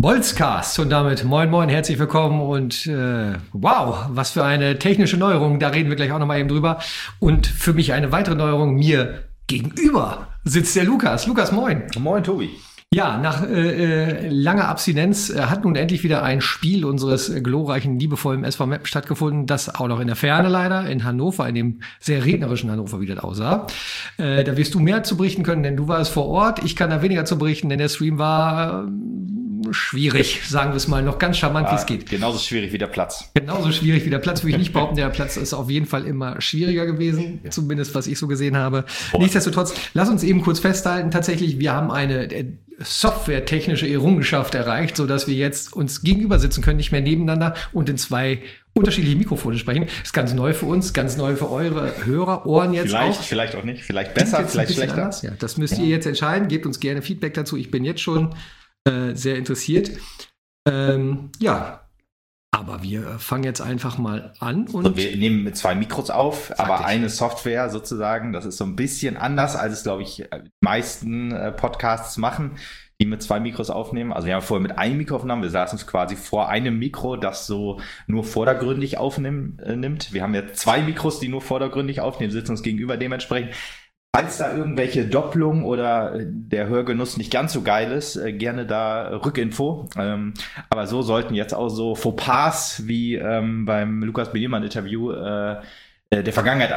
Bolzcast und damit moin moin, herzlich willkommen und wow, was für eine technische Neuerung, da reden wir gleich auch nochmal eben drüber. Und für mich eine weitere Neuerung, mir gegenüber sitzt der Lukas. Lukas, moin. Moin, Tobi. Ja, nach langer Abstinenz hat nun endlich wieder ein Spiel unseres glorreichen, liebevollen SV Meppen stattgefunden, das auch noch in der Ferne leider, in Hannover, in dem sehr regnerischen Hannover, wie das aussah. Da wirst du mehr zu berichten können, denn du warst vor Ort. Ich kann da weniger zu berichten, denn der Stream war schwierig, sagen wir es mal, noch ganz charmant, wie es geht. Genauso schwierig wie der Platz. Genauso schwierig wie der Platz, würde ich nicht behaupten. Der Platz ist auf jeden Fall immer schwieriger gewesen, zumindest was ich so gesehen habe. Nichtsdestotrotz, lass uns eben kurz festhalten, tatsächlich, wir haben eine softwaretechnische Errungenschaft erreicht, so dass wir jetzt uns gegenüber sitzen können, nicht mehr nebeneinander und in zwei unterschiedliche Mikrofone sprechen. Das ist ganz neu für uns, ganz neu für eure Hörerohren jetzt auch. Vielleicht auch nicht, vielleicht besser, vielleicht schlechter. Anders. Ja, das müsst ihr jetzt entscheiden. Gebt uns gerne Feedback dazu. Ich bin jetzt schon sehr interessiert. Ja, aber wir fangen jetzt einfach mal an. Und wir nehmen mit zwei Mikros auf, aber eine Software sozusagen. Das ist so ein bisschen anders, als es, glaube ich, die meisten Podcasts machen, die mit zwei Mikros aufnehmen. Also wir haben vorher mit einem Mikro aufgenommen. Wir saßen uns quasi vor einem Mikro, das so nur vordergründig aufnimmt. Wir haben jetzt zwei Mikros, die nur vordergründig aufnehmen, sitzen uns gegenüber dementsprechend. Falls da irgendwelche Doppelungen oder der Hörgenuss nicht ganz so geil ist, gerne da Rückinfo. Aber so sollten jetzt auch so Fauxpas wie beim Lukas Beniermann-Interview der Vergangenheit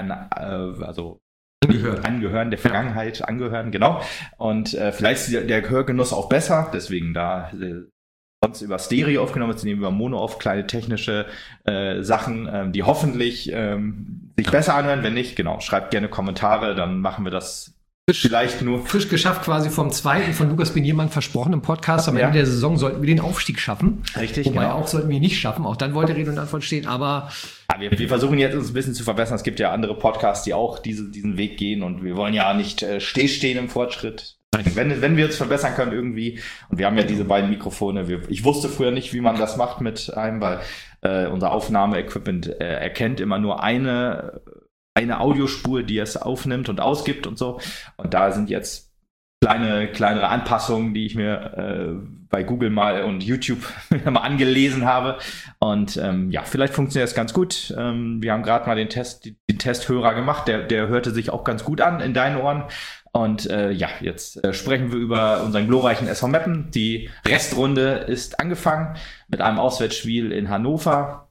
angehören, der Vergangenheit angehören, genau. Und vielleicht ist der Hörgenuss auch besser, deswegen da sonst über Stereo aufgenommen, jetzt nehmen wir über Mono auf, kleine technische Sachen, die hoffentlich sich besser anhören. Wenn nicht, genau, schreibt gerne Kommentare, dann machen wir das vielleicht nur. Frisch geschafft quasi vom zweiten von Lukas Beniermann versprochenen Podcast. Am Ende der Saison sollten wir den Aufstieg schaffen. Richtig, wobei auch sollten wir ihn nicht schaffen. Auch dann wollte Rede und Antwort stehen, aber wir versuchen jetzt uns ein bisschen zu verbessern. Es gibt ja andere Podcasts, die auch diesen Weg gehen und wir wollen ja nicht stehen im Fortschritt. Wenn wir uns verbessern können irgendwie, und wir haben ja diese beiden Mikrofone, ich wusste früher nicht, wie man das macht mit einem, weil unser Aufnahmeequipment erkennt immer nur eine Audiospur, die es aufnimmt und ausgibt und so. Und da sind jetzt kleinere Anpassungen, die ich mir bei Google mal und YouTube mal angelesen habe. Und vielleicht funktioniert das ganz gut. Wir haben gerade mal den Testhörer gemacht, der hörte sich auch ganz gut an in deinen Ohren. Und jetzt sprechen wir über unseren glorreichen SV Meppen. Die Restrunde ist angefangen mit einem Auswärtsspiel in Hannover,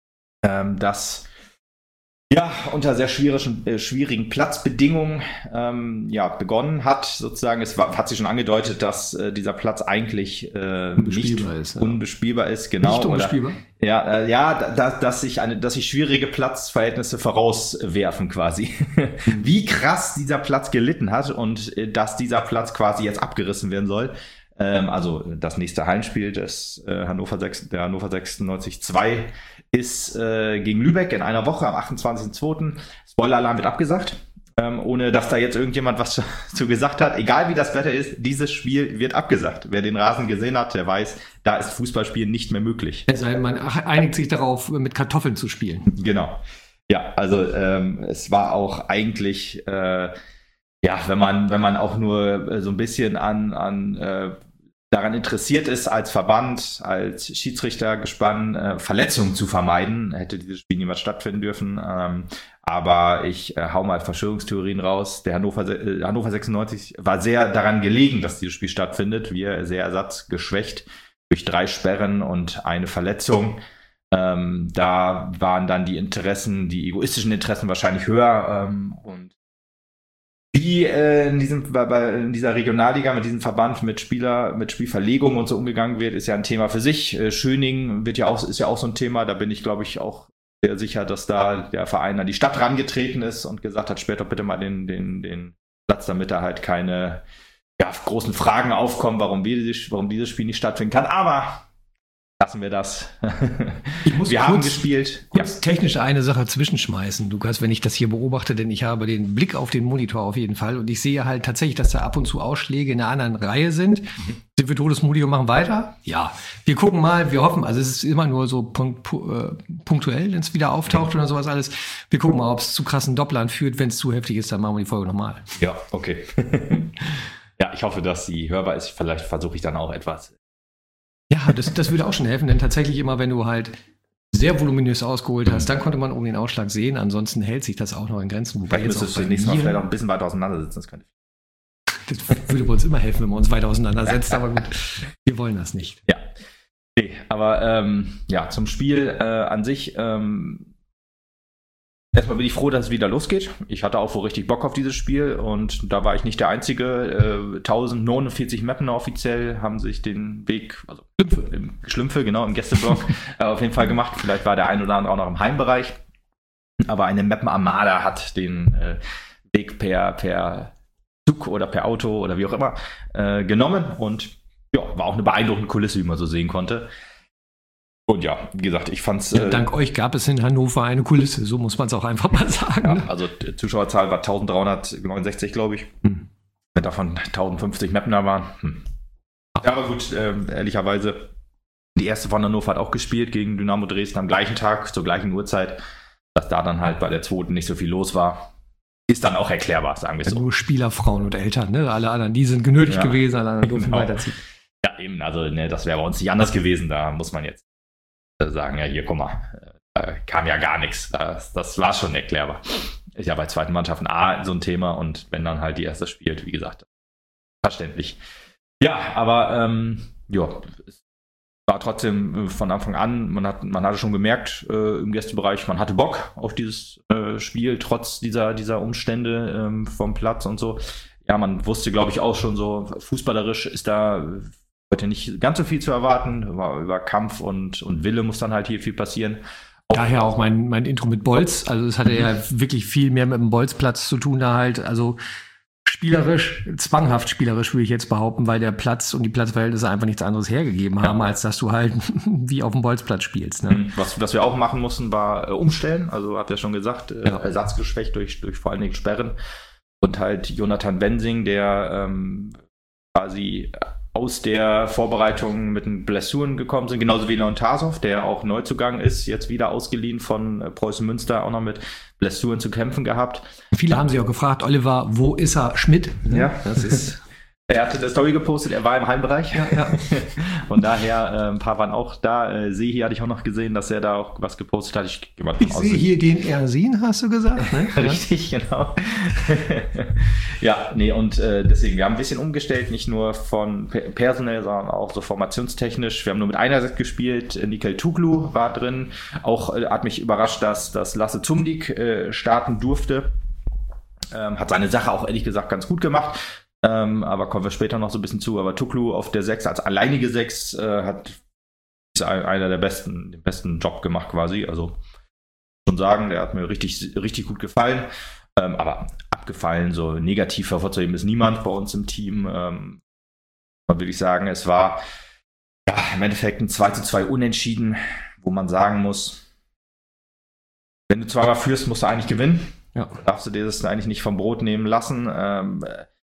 das unter sehr schwierigen Platzbedingungen begonnen hat. Sozusagen, hat sich schon angedeutet, dass dieser Platz eigentlich unbespielbar ist. Genau. Nicht unbespielbar? Dass sich schwierige Platzverhältnisse vorauswerfen quasi. Wie krass dieser Platz gelitten hat und dass dieser Platz quasi jetzt abgerissen werden soll. Also das nächste Heimspiel des Hannover 96-2 ist gegen Lübeck in einer Woche am 28.02. Spoiler-Alarm wird abgesagt, ohne dass da jetzt irgendjemand was zu gesagt hat. Egal wie das Wetter ist, dieses Spiel wird abgesagt. Wer den Rasen gesehen hat, der weiß, da ist Fußballspielen nicht mehr möglich. Es sei denn, man einigt sich darauf, mit Kartoffeln zu spielen. Genau. Ja, also es war auch eigentlich, wenn man auch nur so ein bisschen daran interessiert ist, als Verband, als Schiedsrichtergespann Verletzungen zu vermeiden, hätte dieses Spiel niemals stattfinden dürfen. Aber ich hau mal Verschwörungstheorien raus. Der Hannover 96 war sehr daran gelegen, dass dieses Spiel stattfindet. Wir sehr ersatzgeschwächt durch 3 Sperren und eine Verletzung. Da waren dann die egoistischen Interessen wahrscheinlich höher. Und wie in dieser Regionalliga mit diesem Verband mit Spielverlegung und so umgegangen wird, ist ja ein Thema für sich. Schöning ist ja auch so ein Thema. Da bin ich, glaube ich, auch sehr sicher, dass da der Verein an die Stadt rangetreten ist und gesagt hat, sperrt doch bitte mal den Platz, damit da halt keine großen Fragen aufkommen, warum dieses Spiel nicht stattfinden kann. Aber lassen wir das. Wir haben gespielt. Kurz technisch eine Sache zwischenschmeißen, Lukas, wenn ich das hier beobachte, denn ich habe den Blick auf den Monitor auf jeden Fall und ich sehe halt tatsächlich, dass da ab und zu Ausschläge in einer anderen Reihe sind. Sind wir totes Modi und machen weiter? Ja. Wir gucken mal, wir hoffen, also es ist immer nur so punktuell, wenn es wieder auftaucht oder sowas alles. Wir gucken mal, ob es zu krassen Dopplern führt. Wenn es zu heftig ist, dann machen wir die Folge nochmal. Ja, okay. Ja, ich hoffe, dass sie hörbar ist. Vielleicht versuche ich dann auch etwas Ja, das würde auch schon helfen, denn tatsächlich immer, wenn du halt sehr voluminös ausgeholt hast, dann konnte man oben den Ausschlag sehen, ansonsten hält sich das auch noch in Grenzen. Vielleicht müsstest du das nächste Mal vielleicht auch ein bisschen weiter auseinandersetzen. Das würde bei uns immer helfen, wenn man uns weiter auseinandersetzt, aber gut, wir wollen das nicht. Ja, okay, aber zum Spiel an sich, erstmal bin ich froh, dass es wieder losgeht. Ich hatte auch wohl richtig Bock auf dieses Spiel und da war ich nicht der Einzige. 1049 Mapner offiziell haben sich den Weg, also Schlümpfe, genau, im Gästeblock auf jeden Fall gemacht. Vielleicht war der ein oder andere auch noch im Heimbereich. Aber eine Mappen-Armada hat den Weg per Zug oder per Auto oder wie auch immer genommen und ja, war auch eine beeindruckende Kulisse, wie man so sehen konnte. Und ja, wie gesagt, ich fand's... dank euch gab es in Hannover eine Kulisse, so muss man es auch einfach mal sagen. Ja, also die Zuschauerzahl war 1369, glaube ich. Wenn davon 1050 Mapner waren. Ja, aber gut, ehrlicherweise, die erste von Hannover hat auch gespielt gegen Dynamo Dresden am gleichen Tag, zur gleichen Uhrzeit. Dass da dann halt bei der zweiten nicht so viel los war, ist dann auch erklärbar, sagen wir so. Nur Spieler, Frauen und Eltern, ne? Alle anderen, die sind genötigt gewesen, alle anderen durften weiterziehen. Ja, eben, also das wäre bei uns nicht anders gewesen, da muss man jetzt sagen, ja hier, guck mal, kam ja gar nichts, das war schon erklärbar. Ist ja bei zweiten Mannschaften so ein Thema und wenn dann halt die erste spielt, wie gesagt, verständlich. Ja, aber es war trotzdem von Anfang an, man hatte schon gemerkt im Gästebereich, man hatte Bock auf dieses Spiel, trotz dieser Umstände vom Platz und so. Ja, man wusste, glaube ich, auch schon so, fußballerisch ist da heute nicht ganz so viel zu erwarten. Über Kampf und Wille muss dann halt hier viel passieren. Daher auch mein Intro mit Bolz. Also es hatte ja wirklich viel mehr mit dem Bolzplatz zu tun da halt. Also zwanghaft spielerisch würde ich jetzt behaupten, weil der Platz und die Platzverhältnisse einfach nichts anderes hergegeben haben, als dass du halt wie auf dem Bolzplatz spielst. Ne? Was wir auch machen mussten, war umstellen. Also habt ihr schon gesagt, ersatzgeschwächt durch vor allen Dingen Sperren. Und halt Jonathan Wensing, der quasi aus der Vorbereitung mit den Blessuren gekommen sind, genauso wie Leon Tasov, der auch Neuzugang ist, jetzt wieder ausgeliehen von Preußen Münster, auch noch mit Blessuren zu kämpfen gehabt. Viele haben sich auch gefragt, Oliver, wo ist er? Schmidt? Ja, das ist... Er hatte eine Story gepostet, er war im Heimbereich. Ja. Von daher, ein paar waren auch da. Sehi hatte ich auch noch gesehen, dass er da auch was gepostet hat. Ich sehe hier den Ersin, hast du gesagt, ne? Richtig, genau. Ja, nee, und deswegen, wir haben ein bisschen umgestellt, nicht nur von personell, sondern auch so formationstechnisch. Wir haben nur mit einer Set gespielt. Nikel Tuglu war drin. Auch hat mich überrascht, dass Lasse Zumdik starten durfte. Hat seine Sache auch ehrlich gesagt ganz gut gemacht. Aber kommen wir später noch so ein bisschen zu. Aber Tuglu auf der 6 als alleinige 6 hat einer den besten Job gemacht quasi. Also schon sagen, der hat mir richtig, richtig gut gefallen. Aber abgefallen, so negativ hervorzuheben ist niemand bei uns im Team. Man würde ich sagen, es war im Endeffekt ein 2:2 Unentschieden, wo man sagen muss, wenn du zweimal führst, musst du eigentlich gewinnen. Ja. Darfst du dir das eigentlich nicht vom Brot nehmen lassen.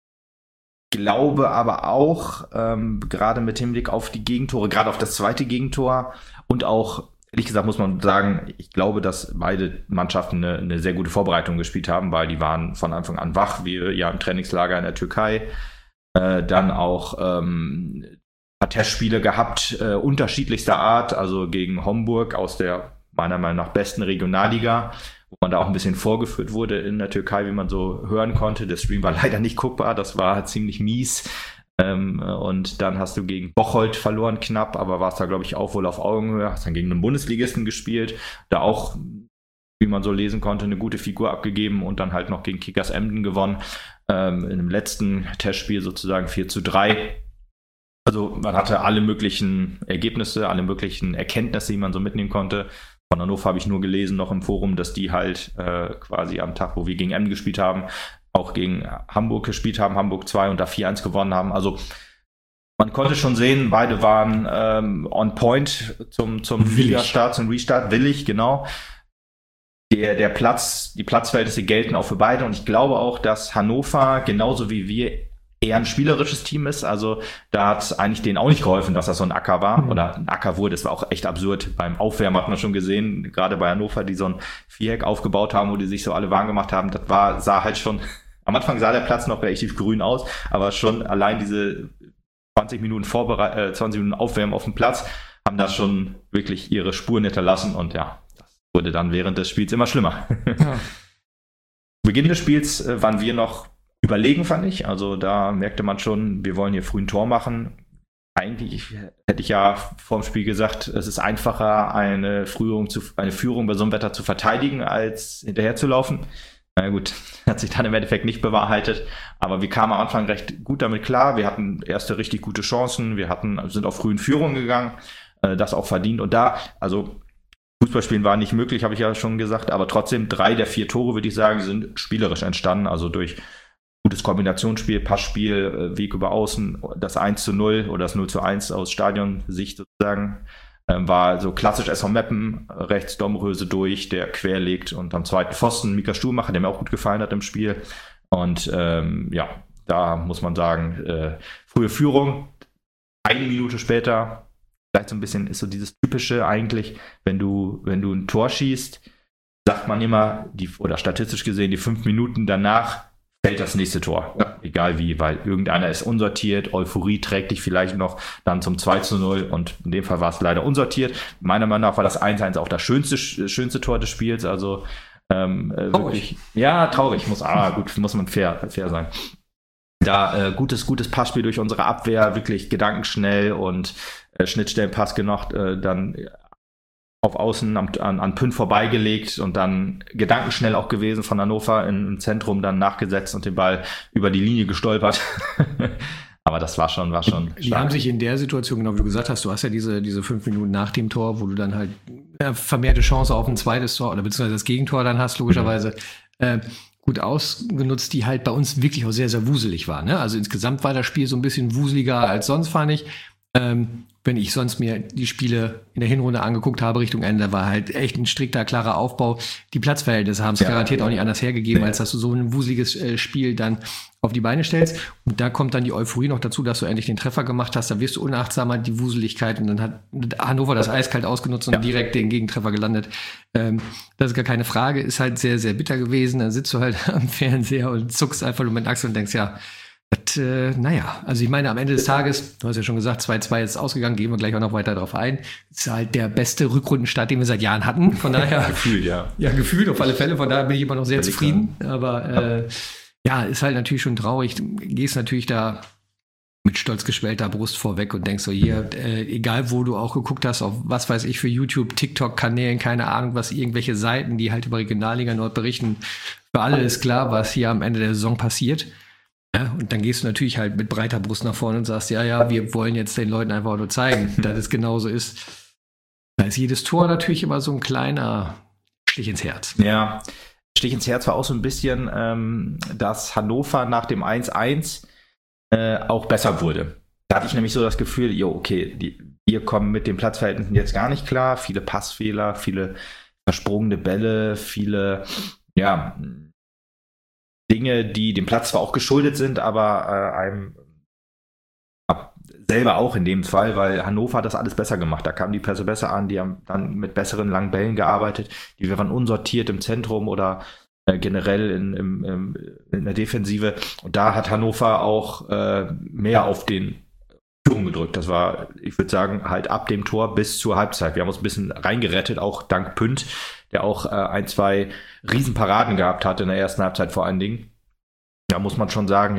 Glaube aber auch, gerade mit Hinblick auf die Gegentore, gerade auf das zweite Gegentor und auch, ehrlich gesagt muss man sagen, ich glaube, dass beide Mannschaften eine sehr gute Vorbereitung gespielt haben, weil die waren von Anfang an wach, wie ja im Trainingslager in der Türkei. Dann auch ein paar Testspiele gehabt, unterschiedlichster Art, also gegen Homburg aus der meiner Meinung nach besten Regionalliga, wo man da auch ein bisschen vorgeführt wurde in der Türkei, wie man so hören konnte. Der Stream war leider nicht guckbar, das war ziemlich mies. Und dann hast du gegen Bocholt verloren knapp, aber warst da, glaube ich, auch wohl auf Augenhöhe. Hast dann gegen einen Bundesligisten gespielt, da auch, wie man so lesen konnte, eine gute Figur abgegeben und dann halt noch gegen Kickers Emden gewonnen. In dem letzten Testspiel sozusagen 4:3. Also man hatte alle möglichen Ergebnisse, alle möglichen Erkenntnisse, die man so mitnehmen konnte. Von Hannover habe ich nur gelesen noch im Forum, dass die halt quasi am Tag, wo wir gegen Emden gespielt haben, auch gegen Hamburg gespielt haben, Hamburg 2 und da 4:1 gewonnen haben. Also man konnte schon sehen, beide waren on point zum Ligastart, zum Restart, willig, genau. Die Platzverhältnisse gelten auch für beide und ich glaube auch, dass Hannover genauso wie wir eher ein spielerisches Team ist. Also da hat es eigentlich denen auch nicht geholfen, dass das so ein Acker war oder ein Acker wurde. Das war auch echt absurd. Beim Aufwärmen hat man schon gesehen, gerade bei Hannover, die so ein Viereck aufgebaut haben, wo die sich so alle warm gemacht haben. Sah halt schon, am Anfang sah der Platz noch relativ grün aus, aber schon allein diese 20 Minuten Aufwärmen auf dem Platz, haben da schon wirklich ihre Spuren hinterlassen und ja, das wurde dann während des Spiels immer schlimmer. Ja. Zu Beginn des Spiels waren wir noch überlegen, fand ich. Also da merkte man schon, wir wollen hier früh ein Tor machen. Eigentlich hätte ich ja vor dem Spiel gesagt, es ist einfacher, eine Führung bei so einem Wetter zu verteidigen, als hinterher zu laufen. Na gut, hat sich dann im Endeffekt nicht bewahrheitet, aber wir kamen am Anfang recht gut damit klar. Wir hatten erste richtig gute Chancen, sind auf frühen Führungen gegangen, das auch verdient. Und also Fußballspielen war nicht möglich, habe ich ja schon gesagt, aber trotzdem 3 der 4 Tore, würde ich sagen, sind spielerisch entstanden, also durch gutes Kombinationsspiel, Passspiel, Weg über Außen, das 1:0 oder das 0:1 aus Stadionsicht sozusagen. War so klassisch SV Meppen, rechts Domröse durch, der querlegt und am zweiten Pfosten Mika Stuhlmacher, der mir auch gut gefallen hat im Spiel. Und da muss man sagen, frühe Führung, eine Minute später, vielleicht so ein bisschen ist so dieses Typische eigentlich, wenn du ein Tor schießt, sagt man immer, oder statistisch gesehen, die 5 Minuten danach fällt das nächste Tor. Ja. Egal wie, weil irgendeiner ist unsortiert, Euphorie trägt dich vielleicht noch dann zum 2:0 und in dem Fall war es leider unsortiert. Meiner Meinung nach war das 1:1 auch das schönste Tor des Spiels, also wirklich, ja, traurig, muss man fair sein. Da gutes Passspiel durch unsere Abwehr, wirklich gedankenschnell und Schnittstellenpass gemacht, dann auf Außen an Pünd vorbeigelegt und dann gedankenschnell auch gewesen von Hannover im Zentrum dann nachgesetzt und den Ball über die Linie gestolpert. Aber das war schon stark. Die haben sich in der Situation, genau wie du gesagt hast, du hast ja diese 5 Minuten nach dem Tor, wo du dann halt vermehrte Chance auf ein zweites Tor oder beziehungsweise das Gegentor dann hast, logischerweise, gut ausgenutzt, die halt bei uns wirklich auch sehr, sehr wuselig war. Ne? Also insgesamt war das Spiel so ein bisschen wuseliger als sonst, fand ich. Wenn ich sonst mir die Spiele in der Hinrunde angeguckt habe, Richtung Ende, war halt echt ein strikter, klarer Aufbau. Die Platzverhältnisse haben es garantiert auch nicht anders hergegeben, als dass du so ein wuseliges Spiel dann auf die Beine stellst. Und da kommt dann die Euphorie noch dazu, dass du endlich den Treffer gemacht hast. Da wirst du unachtsamer, die Wuseligkeit. Und dann hat Hannover das eiskalt ausgenutzt und direkt den Gegentreffer gelandet. Das ist gar keine Frage. Ist halt sehr, sehr bitter gewesen. Dann sitzt du halt am Fernseher und zuckst einfach nur mit den Achseln und denkst, ja, also ich meine, am Ende des Tages, du hast ja schon gesagt, 2:2 ist ausgegangen, gehen wir gleich auch noch weiter drauf ein. Ist halt der beste Rückrundenstart, den wir seit Jahren hatten. Von daher. Gefühlt, ja. Ja, gefühlt auf alle Fälle. Von daher bin ich immer noch sehr zufrieden. Aber ist halt natürlich schon traurig. Du gehst natürlich da mit stolz geschwellter Brust vorweg und denkst so, hier, egal wo du auch geguckt hast, auf was weiß ich für YouTube, TikTok-Kanälen, keine Ahnung was, irgendwelche Seiten, die halt über Regionalliga Nord berichten. Für alle ist klar, was hier am Ende der Saison passiert. Ja, und dann gehst du natürlich halt mit breiter Brust nach vorne und sagst, ja, wir wollen jetzt den Leuten einfach nur zeigen, dass es genauso ist. Da ist jedes Tor natürlich immer so ein kleiner Stich ins Herz. Ja, Stich ins Herz war auch so ein bisschen, dass Hannover nach dem 1:1 auch besser wurde. Da hatte ich nämlich so das Gefühl, wir kommen mit den Platzverhältnissen jetzt gar nicht klar. Viele Passfehler, viele versprungene Bälle, viele, Dinge, die dem Platz zwar auch geschuldet sind, aber einem selber auch in dem Fall, weil Hannover hat das alles besser gemacht. Da kamen die Pässe besser an, die haben dann mit besseren langen Bällen gearbeitet, die waren unsortiit im Zentrum oder generell in der Defensive. Und da hat Hannover auch mehr auf den Führung gedrückt. Das war, ich würde sagen, halt ab dem Tor bis zur Halbzeit. Wir haben uns ein bisschen reingerettet, auch dank Pünd, der auch 1-2 Riesenparaden gehabt hat in der ersten Halbzeit vor allen Dingen. Da muss man schon sagen,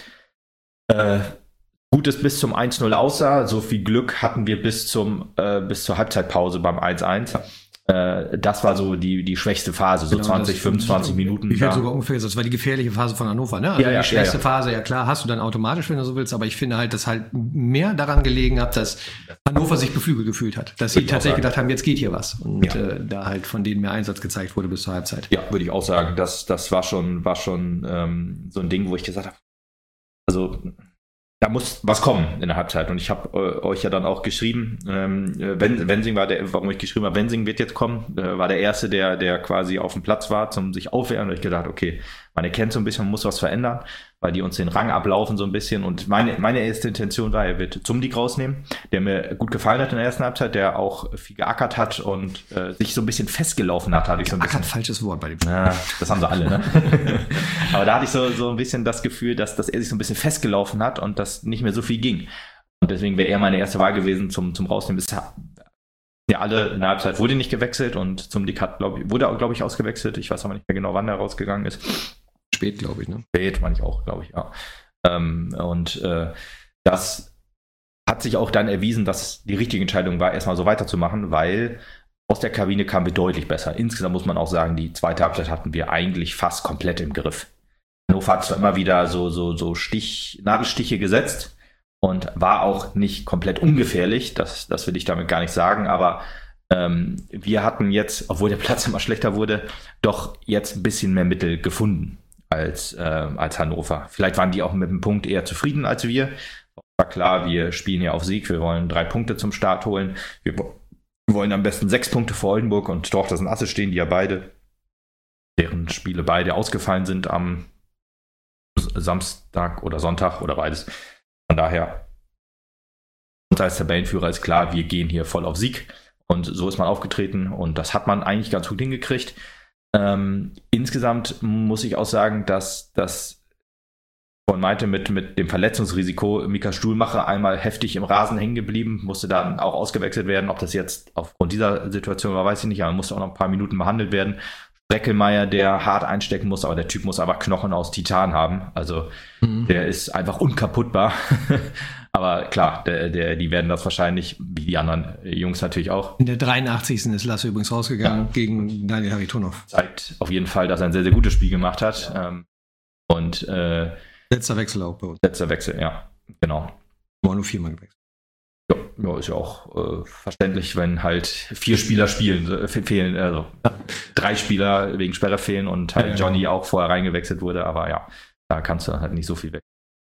gut es bis zum 1:0 aussah. So viel Glück hatten wir bis zur Halbzeitpause beim 1:1. Das war so die schwächste Phase, so 20, 25 Minuten. Ich hätte sogar ungefähr gesagt, das war die gefährliche Phase von Hannover, ne? Also die schwächste Phase, ja klar, hast du dann automatisch, wenn du so willst, aber ich finde halt, dass halt mehr daran gelegen hat, dass Hannover sich beflügelt gefühlt hat. Dass sie tatsächlich gedacht haben, jetzt geht hier was. Und da halt von denen mehr Einsatz gezeigt wurde bis zur Halbzeit. Ja, würde ich auch sagen. Das war schon so ein Ding, wo ich gesagt habe, also da muss was kommen in der Halbzeit. Und ich habe euch ja dann auch geschrieben, Wensing warum ich geschrieben habe, Wensing wird jetzt kommen, war der Erste, der quasi auf dem Platz war, zum sich aufwärmen. Und ich gedacht, okay, man erkennt so ein bisschen, man muss was verändern, weil die uns den Rang ablaufen so ein bisschen. Und meine erste Intention war, er wird Zumdik rausnehmen, der mir gut gefallen hat in der ersten Halbzeit, der auch viel geackert hat und sich so ein bisschen festgelaufen hat. Hatte ich so ein bisschen. Falsches Wort bei dem. Ja, das haben sie alle, ne? Aber da hatte ich so ein bisschen das Gefühl, dass er sich so ein bisschen festgelaufen hat und das nicht mehr so viel ging. Und deswegen wäre er meine erste Wahl gewesen zum Rausnehmen. Ja, alle in der Halbzeit wurde nicht gewechselt und zum Dick wurde auch, glaube ich, ausgewechselt. Ich weiß aber nicht mehr genau, wann er rausgegangen ist. Spät, glaube ich, ne? Spät, meine ich auch, glaube ich, ja. Das hat sich auch dann erwiesen, dass die richtige Entscheidung war, erstmal so weiterzumachen, weil aus der Kabine kamen wir deutlich besser. Insgesamt muss man auch sagen, die zweite Halbzeit hatten wir eigentlich fast komplett im Griff. Hannover hat zwar immer wieder so Nadelstiche gesetzt und war auch nicht komplett ungefährlich, das will ich damit gar nicht sagen, aber wir hatten jetzt, obwohl der Platz immer schlechter wurde, doch jetzt ein bisschen mehr Mittel gefunden als Hannover. Vielleicht waren die auch mit dem Punkt eher zufrieden als wir. War klar, wir spielen ja auf Sieg, wir wollen 3 Punkte zum Start holen. Wir wollen am besten 6 Punkte vor Oldenburg und Dortmund und Asse stehen, die ja beide, deren Spiele beide ausgefallen sind am Samstag oder Sonntag oder beides. Von daher, uns als Tabellenführer ist klar, wir gehen hier voll auf Sieg. Und so ist man aufgetreten und das hat man eigentlich ganz gut hingekriegt. Insgesamt muss ich auch sagen, dass das von meinte mit dem Verletzungsrisiko Mika Stuhlmacher einmal heftig im Rasen hängen geblieben, musste dann auch ausgewechselt werden. Ob das jetzt aufgrund dieser Situation war, weiß ich nicht, aber musste auch noch ein paar Minuten behandelt werden. Breckelmeier, der hart einstecken muss, aber der Typ muss einfach Knochen aus Titan haben. Also der ist einfach unkaputtbar. Aber klar, die werden das wahrscheinlich, wie die anderen Jungs natürlich auch. In der 83. ist Lasse übrigens rausgegangen gegen Daniel Haritonov. Zeigt auf jeden Fall, dass er ein sehr, sehr gutes Spiel gemacht hat. Ja. Letzter Wechsel auch bei uns. Letzter Wechsel, ja, genau. War nur 4-mal gewechselt. Ja, ist ja auch verständlich, wenn halt 4 Spieler fehlen, also 3 Spieler wegen Sperre fehlen und halt Johnny auch vorher reingewechselt wurde, aber ja, da kannst du halt nicht so viel weg.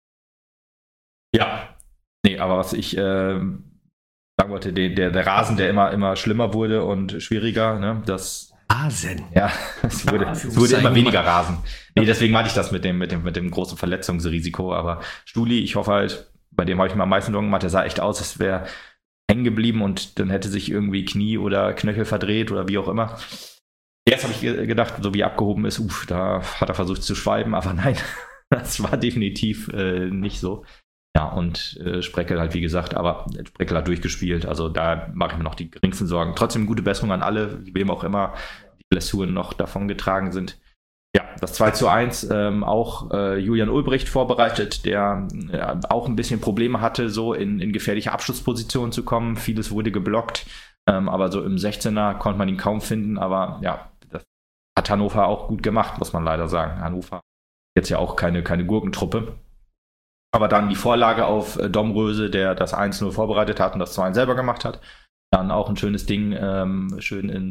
Ja, nee, aber was ich sagen wollte, der Rasen, der immer schlimmer wurde und schwieriger, ne, das Rasen. Ja, es wurde immer weniger Rasen. Nee, deswegen meinte ich das mit dem großen Verletzungsrisiko. Aber Stuli, ich hoffe halt, bei dem habe ich mir am meisten Sorgen gemacht, der sah echt aus, als wäre hängen geblieben und dann hätte sich irgendwie Knie oder Knöchel verdreht oder wie auch immer. Jetzt habe ich gedacht, so wie er abgehoben ist, da hat er versucht zu schweiben, aber nein, das war definitiv nicht so. Ja, und Spreckel halt, wie gesagt, aber Spreckel hat durchgespielt, also da mache ich mir noch die geringsten Sorgen. Trotzdem gute Besserung an alle, wem auch immer die Blessuren noch davon getragen sind. Ja, das 2:1, auch Julian Ulbricht vorbereitet, der auch ein bisschen Probleme hatte, so in gefährliche Abschlusspositionen zu kommen. Vieles wurde geblockt, aber so im 16er konnte man ihn kaum finden, aber ja, das hat Hannover auch gut gemacht, muss man leider sagen. Hannover jetzt ja auch keine Gurkentruppe. Aber dann die Vorlage auf Domröse, der das 1-0 vorbereitet hat und das 2-1 selber gemacht hat. Dann auch ein schönes Ding, schön im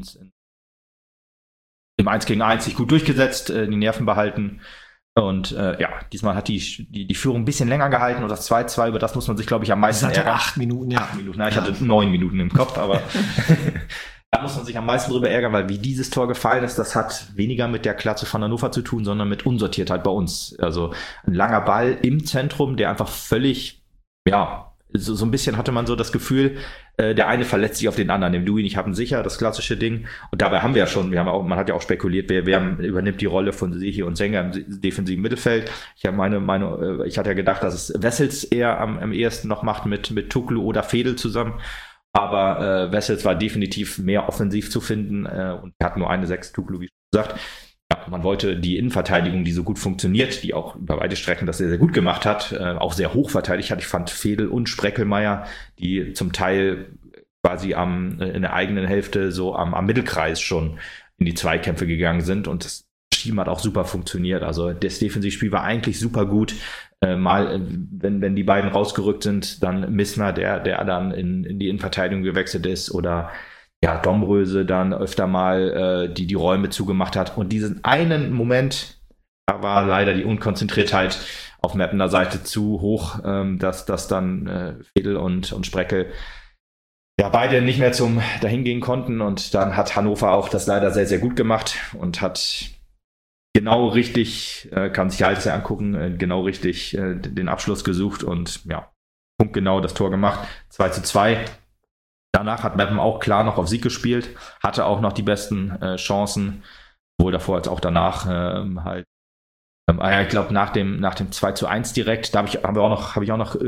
1-gegen-1 sich gut durchgesetzt, die Nerven behalten. Und ja, diesmal hat die Führung ein bisschen länger gehalten und das 2-2, über das muss man sich, glaube ich, am meisten ärgern. 8 Minuten, ja. 8 Minuten, ich hatte 9 Minuten im Kopf, aber da muss man sich am meisten drüber ärgern, weil wie dieses Tor gefallen ist, das hat weniger mit der Klasse von Hannover zu tun, sondern mit Unsortiertheit bei uns. Also ein langer Ball im Zentrum, der einfach völlig, ja, so ein bisschen hatte man so das Gefühl, der eine verletzt sich auf den anderen. Dem Louis, ich habe ihn sicher, das klassische Ding. Und dabei haben wir ja schon, man hat ja auch spekuliert, wer übernimmt die Rolle von Sehi und Sänger im defensiven Mittelfeld. Ich habe ich hatte ja gedacht, dass es Wessels eher am ehesten noch macht mit Tuklu oder Fedel zusammen. Aber Wessels war definitiv mehr offensiv zu finden und er hat nur eine 6, Tuklu, wie schon gesagt. Ja, man wollte die Innenverteidigung, die so gut funktioniert, die auch über weite Strecken das sehr, sehr gut gemacht hat, auch sehr hoch verteidigt hat. Ich fand Fedel und Spreckelmeier, die zum Teil quasi in der eigenen Hälfte so am Mittelkreis schon in die Zweikämpfe gegangen sind und das Team hat auch super funktioniert. Also das Defensivspiel war eigentlich super gut. Wenn die beiden rausgerückt sind, dann Missner, der dann in die Innenverteidigung gewechselt ist oder ja, Domröse dann öfter mal die Räume zugemacht hat. Und diesen einen Moment, da war leider die Unkonzentriertheit auf Mappener Seite zu hoch, dass dann Fedel und Spreckel ja beide nicht mehr zum Dahingehen konnten. Und dann hat Hannover auch das leider sehr, sehr gut gemacht und hat genau richtig, kann sich Halse angucken, genau richtig den Abschluss gesucht und ja, punktgenau das Tor gemacht. 2:2. Danach hat Meppen auch klar noch auf Sieg gespielt, hatte auch noch die besten Chancen, sowohl davor als auch danach halt Ich glaube, nach dem 2:1 direkt, da habe ich auch noch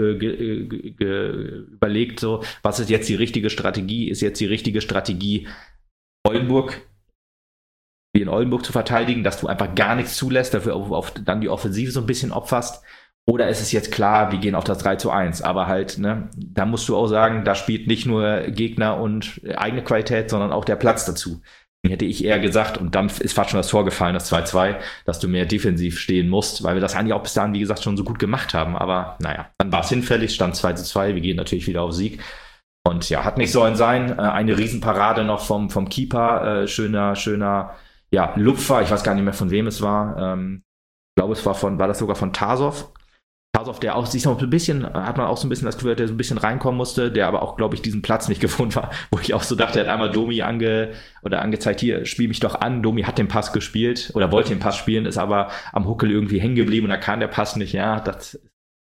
überlegt, so, was ist jetzt die richtige Strategie? Ist jetzt die richtige Strategie, Oldenburg wie in Oldenburg zu verteidigen, dass du einfach gar nichts zulässt, dafür auf dann die Offensive so ein bisschen opferst? Oder ist es jetzt klar, wir gehen auf das 3:1? Aber halt, ne, da musst du auch sagen, da spielt nicht nur Gegner und eigene Qualität, sondern auch der Platz dazu. Hätte ich eher gesagt, und dann ist fast schon das Tor gefallen, das 2:2, dass du mehr defensiv stehen musst, weil wir das eigentlich auch bis dahin, wie gesagt, schon so gut gemacht haben. Aber naja, dann war es hinfällig, stand 2:2, wir gehen natürlich wieder auf Sieg. Und ja, hat nicht sollen sein. Eine Riesenparade noch vom Keeper, schöner, ja, Lupfer, ich weiß gar nicht mehr, von wem es war. Ich glaube, war das sogar von Tasov. Tasov, der auch sich noch ein bisschen, hat man auch so ein bisschen das Gefühl, der so ein bisschen reinkommen musste, der aber auch, glaube ich, diesen Platz nicht gefunden war, wo ich auch so dachte, er hat einmal Domi angezeigt, hier, spiel mich doch an. Domi hat den Pass gespielt oder wollte den Pass spielen, ist aber am Huckel irgendwie hängen geblieben und da kam der Pass nicht. Ja, das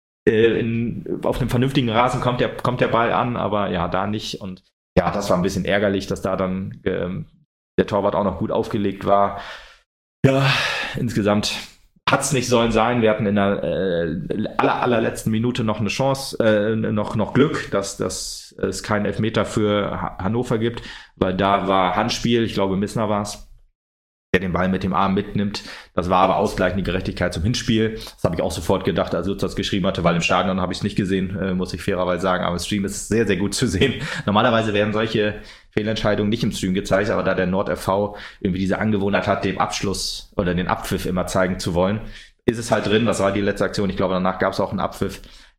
auf einem vernünftigen Rasen kommt der Ball an, aber ja, da nicht. Und ja, das war ein bisschen ärgerlich, dass da dann der Torwart auch noch gut aufgelegt war. Ja, insgesamt hat es nicht sollen sein. Wir hatten in der allerletzten Minute noch eine Chance, noch Glück, dass es keinen Elfmeter für Hannover gibt, weil da war Handspiel, ich glaube Missner war es, der den Ball mit dem Arm mitnimmt. Das war aber ausgleichende Gerechtigkeit zum Hinspiel. Das habe ich auch sofort gedacht, als Lutz das geschrieben hatte, weil im Stadion habe ich es nicht gesehen, muss ich fairerweise sagen, aber im Stream ist es sehr, sehr gut zu sehen. Normalerweise werden solche Fehlentscheidungen nicht im Stream gezeigt, aber da der NordFV irgendwie diese Angewohnheit hat, den Abschluss oder den Abpfiff immer zeigen zu wollen, ist es halt drin. Das war die letzte Aktion. Ich glaube, danach gab es auch einen Abpfiff.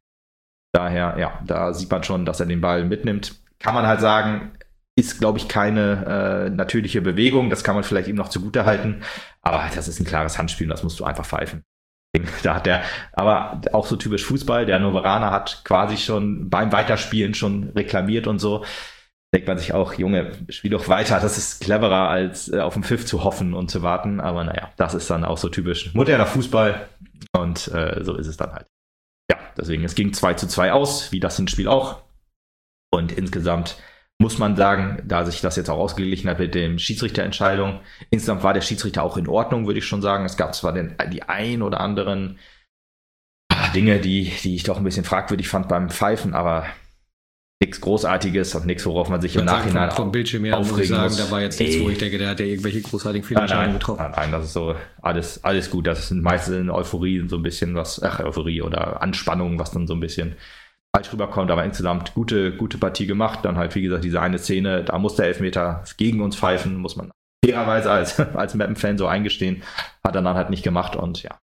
Daher, ja, da sieht man schon, dass er den Ball mitnimmt. Kann man halt sagen, ist, glaube ich, keine natürliche Bewegung. Das kann man vielleicht ihm noch zugute halten. Aber das ist ein klares Handspiel und das musst du einfach pfeifen. Da hat der, aber auch so typisch Fußball, der Hannoveraner hat quasi schon beim Weiterspielen schon reklamiert und so. Denkt man sich auch, Junge, spiel doch weiter. Das ist cleverer, als auf den Pfiff zu hoffen und zu warten. Aber naja, das ist dann auch so typisch moderner Fußball. Und so ist es dann halt. Ja, deswegen, es ging 2:2 aus, wie das Hinspiel auch. Und insgesamt muss man sagen, da sich das jetzt auch ausgeglichen hat mit den Schiedsrichterentscheidungen, insgesamt war der Schiedsrichter auch in Ordnung, würde ich schon sagen. Es gab zwar die ein oder anderen Dinge, die ich doch ein bisschen fragwürdig fand beim Pfeifen, aber nichts Großartiges und nichts, worauf man sich im Nachhinein vom Bildschirm her aufregen muss ich sagen, muss. Da war jetzt nichts, wo ich denke, der hat ja irgendwelche großartigen Fehlentscheidungen getroffen. Nein, das ist so alles gut. Das ist meistens in Euphorie so ein bisschen Euphorie oder Anspannung, was dann so ein bisschen falsch rüberkommt, aber insgesamt gute Partie gemacht. Dann halt, wie gesagt, diese eine Szene, da muss der Elfmeter gegen uns pfeifen, muss man fairerweise als Meppen-Fan so eingestehen, hat er dann halt nicht gemacht und ja.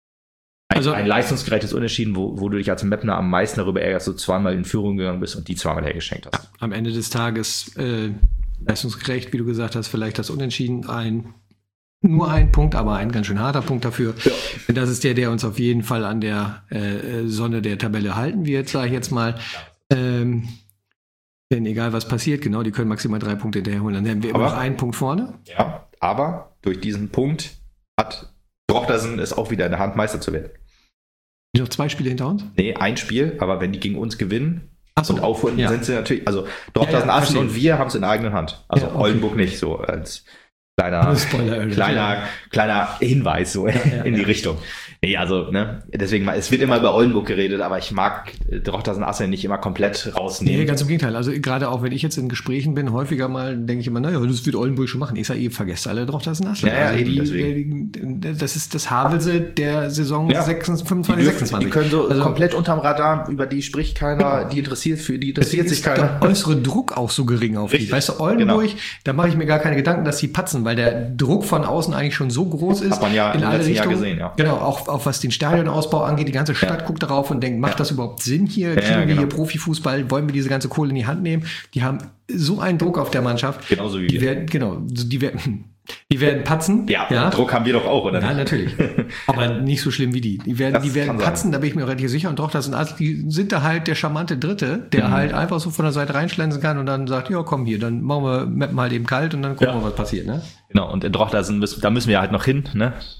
Ein leistungsgerechtes Unentschieden, wo du dich als Meppner am meisten darüber ärgerst, dass du zweimal in Führung gegangen bist und die zweimal hergeschenkt hast. Ja, am Ende des Tages leistungsgerecht, wie du gesagt hast, vielleicht das Unentschieden nur ein Punkt, aber ein ganz schön harter Punkt dafür. Ja. Das ist der uns auf jeden Fall an der Sonne der Tabelle halten wird, sage ich jetzt mal. Denn egal was passiert, genau, die können maximal 3 Punkte hinterherholen. Dann haben wir immer noch einen Punkt vorne. Ja, aber durch diesen Punkt hat Drochtersen es auch wieder in der Hand, Meister zu werden. Noch 2 Spiele hinter uns? Nee, ein Spiel, aber wenn die gegen uns gewinnen und aufholen, sind sie natürlich, also Drochtersen, Assen und wir haben es in der eigenen Hand. Also Oldenburg nicht, so als kleiner Hinweis so in die Richtung. Nee, also, ne, deswegen, es wird immer über Oldenburg geredet, aber ich mag Drochtersen Assen nicht immer komplett rausnehmen. Nee, ganz im Gegenteil. Also gerade auch, wenn ich jetzt in Gesprächen bin, häufiger mal denke ich immer, naja, das wird Oldenburg schon machen. Ich sage, ihr vergesst alle Drochtersen Assen. Ja, also deswegen. Das ist das Havelse der Saison 25, 26. Die können so komplett unterm Radar, über die spricht keiner, die interessiert sich keiner. Der äußere Druck auch so gering auf die. Weißt du, Oldenburg, da mache ich mir gar keine Gedanken, dass die patzen, weil der Druck von außen eigentlich schon so groß ist. Hat man ja in alle Richtungen. Jahr gesehen, ja. Genau, auch was den Stadionausbau angeht. Die ganze Stadt guckt darauf und denkt, macht das überhaupt Sinn hier? Kriegen wir hier Profifußball? Wollen wir diese ganze Kohle in die Hand nehmen? Die haben so einen Druck auf der Mannschaft. Genauso wie wir. Die werden patzen. Ja, Druck haben wir doch auch, oder? Ja, natürlich. Aber nicht so schlimm wie die. Die werden patzen, da bin ich mir relativ sicher. Und doch, die sind da halt der charmante Dritte, der halt einfach so von der Seite reinschlänzen kann und dann sagt, ja, komm hier, dann machen wir Mappen halt eben kalt und dann gucken wir, was passiert, ne? Genau, und in Drochtersen, da müssen wir halt noch hin, ne? Und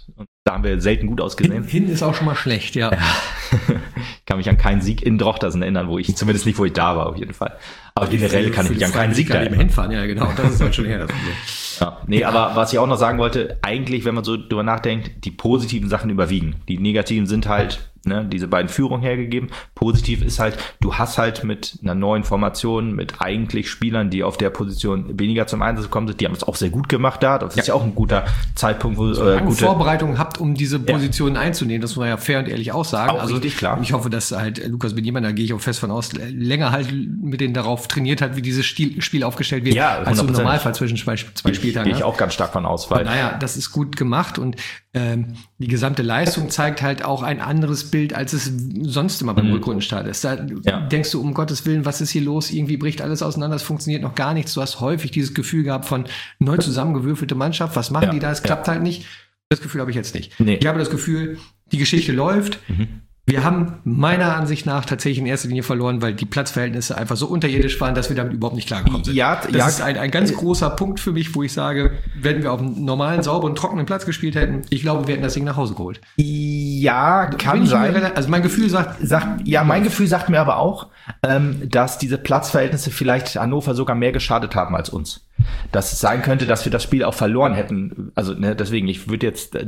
Da haben wir selten gut ausgesehen. Hin ist auch schon mal schlecht, ja. Ich kann mich an keinen Sieg in Drochtersen erinnern, zumindest nicht, wo ich da war, auf jeden Fall. Aber generell kann ich mich an keinen Sieg da erinnern. Hinfahren, ja, genau, das ist halt schon her, das Problem. Ja, nee, aber was ich auch noch sagen wollte, eigentlich, wenn man so drüber nachdenkt, die positiven Sachen überwiegen. Die negativen sind halt, diese beiden Führungen hergegeben. Positiv ist halt, du hast halt mit einer neuen Formation, mit eigentlich Spielern, die auf der Position weniger zum Einsatz gekommen sind, die haben es auch sehr gut gemacht da. Das ist ja auch ein guter Zeitpunkt, wo gute Vorbereitung habt, um diese Positionen einzunehmen. Das muss man ja fair und ehrlich auch sagen. Auch richtig, klar. Ich hoffe, dass halt Lukas Benjamin, da gehe ich auch fest von aus, länger halt mit denen darauf trainiert hat, wie dieses Spiel aufgestellt wird, als im Normalfall zwischen zwei Spieltagen. Gehe ich auch ganz stark von aus. Weil naja, das ist gut gemacht und die gesamte Leistung zeigt halt auch ein anderes Bild, als es sonst immer beim Rückrundenstart ist. Da denkst du, um Gottes Willen, was ist hier los? Irgendwie bricht alles auseinander, es funktioniert noch gar nichts. Du hast häufig dieses Gefühl gehabt von neu zusammengewürfelte Mannschaft. Was machen die da? Es klappt halt nicht. Das Gefühl habe ich jetzt nicht. Nee. Ich habe das Gefühl, die Geschichte läuft. Wir haben meiner Ansicht nach tatsächlich in erster Linie verloren, weil die Platzverhältnisse einfach so unterirdisch waren, dass wir damit überhaupt nicht klargekommen sind. Das ist ein ganz großer Punkt für mich, wo ich sage, wenn wir auf einem normalen, sauberen, trockenen Platz gespielt hätten, ich glaube, wir hätten das Ding nach Hause geholt. Ja, kann sein. Also mein Gefühl mein Gefühl sagt mir aber auch, dass diese Platzverhältnisse vielleicht Hannover sogar mehr geschadet haben als uns. Dass es sein könnte, dass wir das Spiel auch verloren hätten. Also deswegen, ich würde jetzt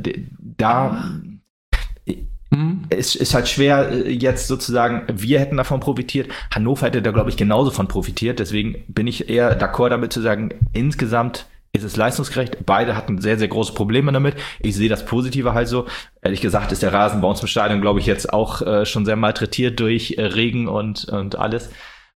Es ist halt schwer, jetzt sozusagen, wir hätten davon profitiert, Hannover hätte da, glaube ich, genauso von profitiert, deswegen bin ich eher d'accord damit zu sagen, insgesamt ist es leistungsgerecht, beide hatten sehr, sehr große Probleme damit, ich sehe das Positive halt so, ehrlich gesagt ist der Rasen bei uns im Stadion, glaube ich, jetzt auch schon sehr malträtiert durch Regen und alles.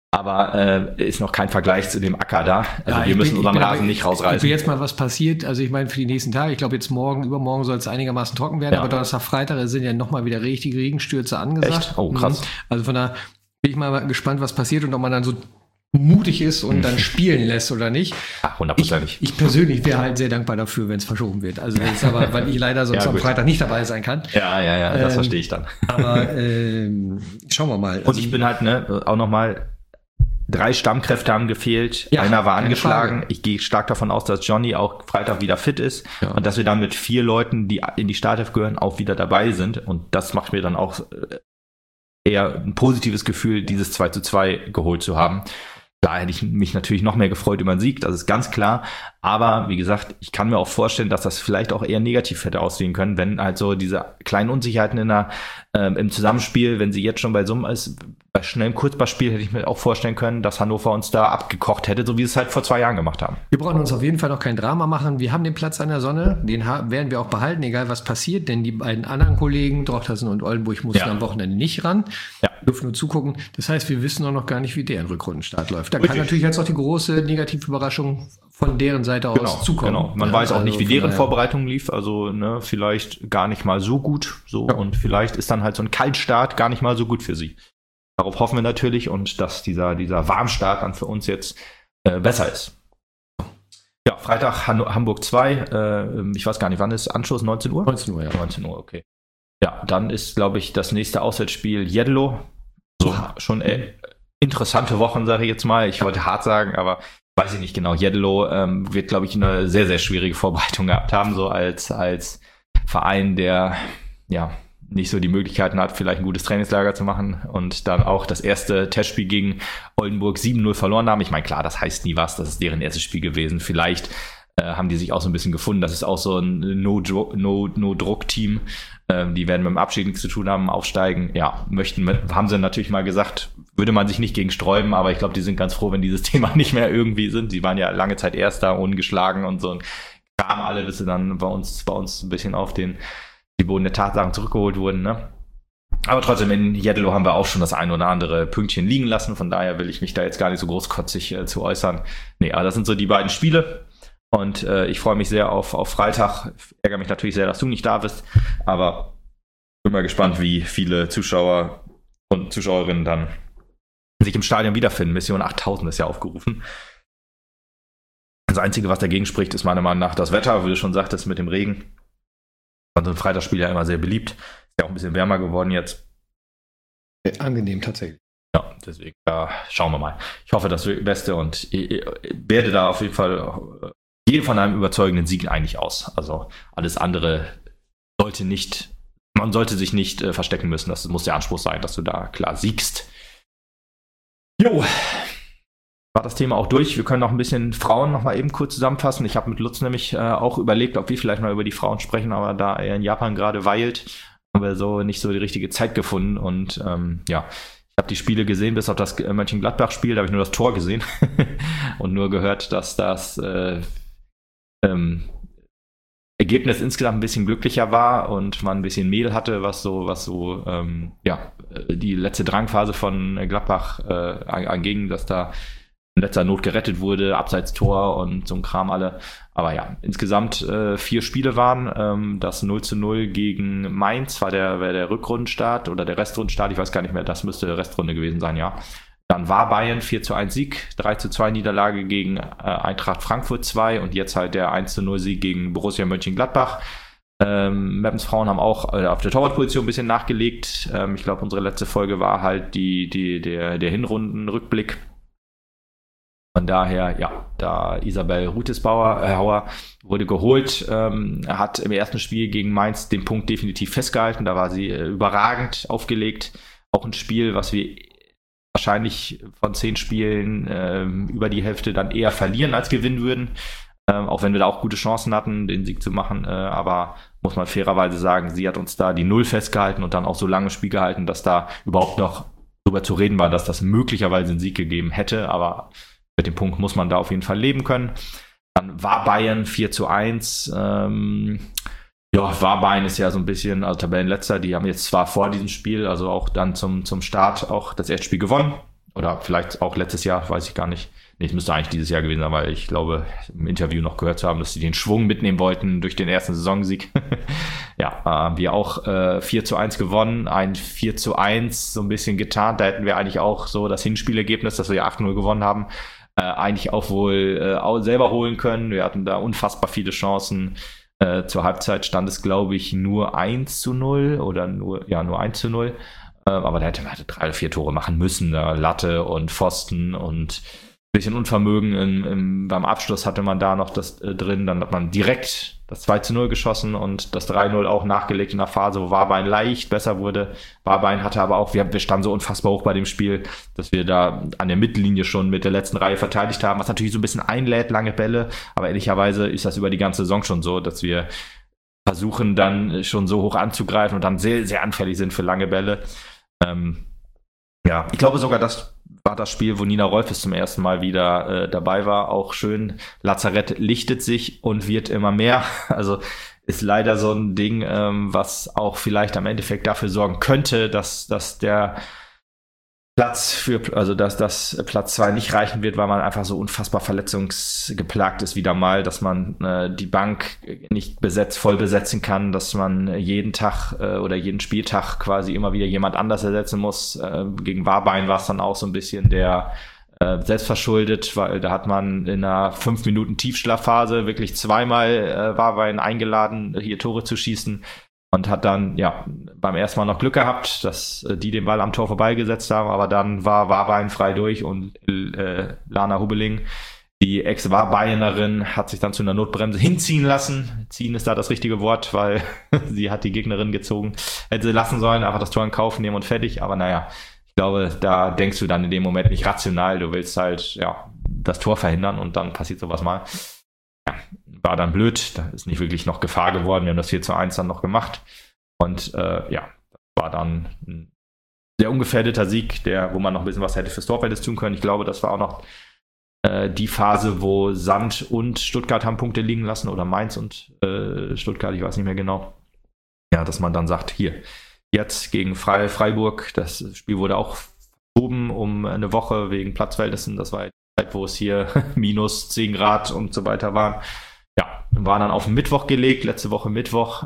Aber ist noch kein Vergleich zu dem Acker da. Also wir müssen unseren Rasen nicht rausreißen. Ich will jetzt mal, was passiert. Also ich meine, für die nächsten Tage, ich glaube jetzt übermorgen soll es einigermaßen trocken werden, aber Donnerstag, Freitag sind ja nochmal wieder richtige Regenstürze angesagt. Echt? Oh, krass. Also von da bin ich mal gespannt, was passiert und ob man dann so mutig ist und dann spielen lässt oder nicht. 100%. Ich persönlich wäre halt sehr dankbar dafür, wenn es verschoben wird. Also das ist aber, weil ich leider sonst am Freitag nicht dabei sein kann. Ja, das verstehe ich dann. Aber schauen wir mal. Und ich bin halt auch nochmal 3 Stammkräfte haben gefehlt, einer war angeschlagen. Ich gehe stark davon aus, dass Johnny auch Freitag wieder fit ist und dass wir dann mit 4 Leuten, die in die Startelf gehören, auch wieder dabei sind. Und das macht mir dann auch eher ein positives Gefühl, dieses 2:2 geholt zu haben. Da hätte ich mich natürlich noch mehr gefreut über einen Sieg, das ist ganz klar. Aber wie gesagt, ich kann mir auch vorstellen, dass das vielleicht auch eher negativ hätte aussehen können, wenn halt so diese kleinen Unsicherheiten im Zusammenspiel, wenn sie jetzt schon bei Summen ist, bei schnellem Kurzballspiel hätte ich mir auch vorstellen können, dass Hannover uns da abgekocht hätte, so wie es halt vor 2 Jahren gemacht haben. Wir brauchen uns auf jeden Fall noch kein Drama machen. Wir haben den Platz an der Sonne, den werden wir auch behalten, egal was passiert, denn die beiden anderen Kollegen, Drochtersen und Oldenburg, mussten am Wochenende nicht ran, dürfen nur zugucken. Das heißt, wir wissen auch noch gar nicht, wie deren Rückrundenstart läuft. Da kann natürlich jetzt noch die große negative Überraschung von deren Seite aus zukommen. Genau. Man weiß auch nicht, wie deren Vorbereitung lief. Also vielleicht gar nicht mal so gut. Und vielleicht ist dann halt so ein Kaltstart gar nicht mal so gut für sie. Darauf hoffen wir natürlich und dass dieser Warmstart dann für uns jetzt besser ist. Ja, Freitag Hamburg 2. Ich weiß gar nicht, wann ist Anschluss? 19 Uhr? 19 Uhr, ja. 19 Uhr, okay. Ja, dann ist, glaube ich, das nächste Auswärtsspiel Jeddelo. So schon interessante Wochen, sage ich jetzt mal. Ich wollte hart sagen, aber weiß ich nicht genau. Jeddelo wird, glaube ich, eine sehr, sehr schwierige Vorbereitung gehabt haben, so als Verein, der nicht so die Möglichkeiten hat, vielleicht ein gutes Trainingslager zu machen und dann auch das erste Testspiel gegen Oldenburg 7-0 verloren haben. Ich meine, klar, das heißt nie was, das ist deren erstes Spiel gewesen. Vielleicht haben die sich auch so ein bisschen gefunden. Das ist auch so ein No-Druck-Team. Die werden mit dem Abschied nichts zu tun haben, aufsteigen. Ja, haben sie natürlich mal gesagt, würde man sich nicht gegen sträuben, aber ich glaube, die sind ganz froh, wenn dieses Thema nicht mehr irgendwie sind. Sie waren ja lange Zeit Erster, ungeschlagen und so ein Kram, alle, bis sie dann bei uns ein bisschen auf die Boden der Tatsachen zurückgeholt wurden, ne? Aber trotzdem, in Jeddelo haben wir auch schon das ein oder andere Pünktchen liegen lassen, von daher will ich mich da jetzt gar nicht so großkotzig zu äußern. Nee, aber das sind so die beiden Spiele und ich freue mich sehr auf Freitag. Ärgere mich natürlich sehr, dass du nicht da bist, aber bin mal gespannt, wie viele Zuschauer und Zuschauerinnen dann sich im Stadion wiederfinden. Mission 8000 ist ja aufgerufen. Das Einzige, was dagegen spricht, ist meiner Meinung nach das Wetter, wie du schon sagtest, mit dem Regen. Also ein Freitagsspiel ja immer sehr beliebt. Ist ja auch ein bisschen wärmer geworden jetzt. Angenehm, tatsächlich. Ja, deswegen, schauen wir mal. Ich hoffe das Beste und ich werde da auf jeden Fall gehe von einem überzeugenden Sieg eigentlich aus. Also alles andere man sollte sich nicht verstecken müssen. Das muss der Anspruch sein, dass du da klar siegst. Jo, war das Thema auch durch. Wir können noch ein bisschen Frauen noch mal eben kurz zusammenfassen. Ich habe mit Lutz nämlich auch überlegt, ob wir vielleicht mal über die Frauen sprechen, aber da er in Japan gerade weilt, haben wir so nicht so die richtige Zeit gefunden. Und ich habe die Spiele gesehen, bis auf das Mönchengladbach-Spiel, da habe ich nur das Tor gesehen und nur gehört, dass das Ergebnis insgesamt ein bisschen glücklicher war und man ein bisschen Mehl hatte, was so die letzte Drangphase von Gladbach anging, dass da in letzter Not gerettet wurde, Abseits-Tor und so ein Kram alle. Aber ja, insgesamt 4 Spiele waren. Das 0:0 gegen Mainz war der Rückrundenstart oder der Restrundenstart, ich weiß gar nicht mehr, das müsste Restrunde gewesen sein, ja. Dann war Bayern 4:1 Sieg, 3:2 Niederlage gegen Eintracht Frankfurt 2 und jetzt halt der 1:0 Sieg gegen Borussia Mönchengladbach. Meppens Frauen haben auch auf der Torwartposition ein bisschen nachgelegt. Ich glaube, unsere letzte Folge war halt der Hinrundenrückblick. Von daher, ja, da Isabel Rutesbauer wurde geholt, hat im ersten Spiel gegen Mainz den Punkt definitiv festgehalten. Da war sie überragend aufgelegt. Auch ein Spiel, was wir wahrscheinlich von 10 Spielen über die Hälfte dann eher verlieren als gewinnen würden. Auch wenn wir da auch gute Chancen hatten, den Sieg zu machen. Aber muss man fairerweise sagen, sie hat uns da die 0 festgehalten und dann auch so lange Spiel gehalten, dass da überhaupt noch drüber zu reden war, dass das möglicherweise einen Sieg gegeben hätte. Aber mit dem Punkt muss man da auf jeden Fall leben können. Dann war Bayern 4:1. War Bayern ist ja so ein bisschen, also Tabellenletzter, die haben jetzt zwar vor diesem Spiel, also auch dann zum Start auch das erste Spiel gewonnen. Oder vielleicht auch letztes Jahr, weiß ich gar nicht. Nee, es müsste eigentlich dieses Jahr gewesen sein, weil ich glaube, im Interview noch gehört zu haben, dass sie den Schwung mitnehmen wollten durch den ersten Saisonsieg. Haben wir auch 4:1 gewonnen, ein 4:1 so ein bisschen getarnt. Da hätten wir eigentlich auch so das Hinspielergebnis, dass wir ja 8:0 gewonnen haben, eigentlich auch wohl selber holen können. Wir hatten da unfassbar viele Chancen. Zur Halbzeit stand es, glaube ich, nur 1:0 oder nur 1:0. Aber da hätte man 3 oder 4 Tore machen müssen. Da Latte und Pfosten und ein bisschen Unvermögen. Beim Abschluss hatte man da noch das drin. Dann hat man direkt das 2:0 geschossen und das 3:0 auch nachgelegt in der Phase, wo Warbein leicht besser wurde. Warbein hatte aber auch, wir standen so unfassbar hoch bei dem Spiel, dass wir da an der Mittellinie schon mit der letzten Reihe verteidigt haben, was natürlich so ein bisschen einlädt, lange Bälle. Aber ehrlicherweise ist das über die ganze Saison schon so, dass wir versuchen dann schon so hoch anzugreifen und dann sehr, sehr anfällig sind für lange Bälle. Ich glaube sogar, das war das Spiel, wo Nina Rolfes zum ersten Mal wieder dabei war. Auch schön, Lazarett lichtet sich und wird immer mehr. Also ist leider so ein Ding, was auch vielleicht am Endeffekt dafür sorgen könnte, dass der Platz dass Platz 2 nicht reichen wird, weil man einfach so unfassbar verletzungsgeplagt ist wieder mal, dass man die Bank nicht voll besetzen kann, dass man jeden Tag oder jeden Spieltag quasi immer wieder jemand anders ersetzen muss. Gegen Warbein war es dann auch so ein bisschen der selbstverschuldet, weil da hat man in einer 5 Minuten Tiefschlafphase wirklich zweimal Warbein eingeladen, hier Tore zu schießen. Und hat dann, beim ersten Mal noch Glück gehabt, dass die den Ball am Tor vorbeigesetzt haben, aber dann war Warbein frei durch und Lana Hubeling, die Ex-Warbeienerin, hat sich dann zu einer Notbremse hinziehen lassen. Ziehen ist da das richtige Wort, weil sie hat die Gegnerin gezogen. Hätte sie lassen sollen, einfach das Tor in Kauf nehmen und fertig. Aber ich glaube, da denkst du dann in dem Moment nicht rational. Du willst halt, das Tor verhindern und dann passiert sowas mal. War dann blöd, da ist nicht wirklich noch Gefahr geworden. Wir haben das 4:1 dann noch gemacht. Und das war dann ein sehr ungefährdeter Sieg, wo man noch ein bisschen was hätte fürs Torverhältnis tun können. Ich glaube, das war auch noch die Phase, wo Sand und Stuttgart haben Punkte liegen lassen oder Mainz und Stuttgart, ich weiß nicht mehr genau. Ja, dass man dann sagt, hier, jetzt gegen Freiburg, das Spiel wurde auch verschoben um eine Woche wegen Platzverhältnissen. Das war die Zeit, wo es hier minus 10 Grad und so weiter waren. War dann auf den Mittwoch gelegt, letzte Woche Mittwoch.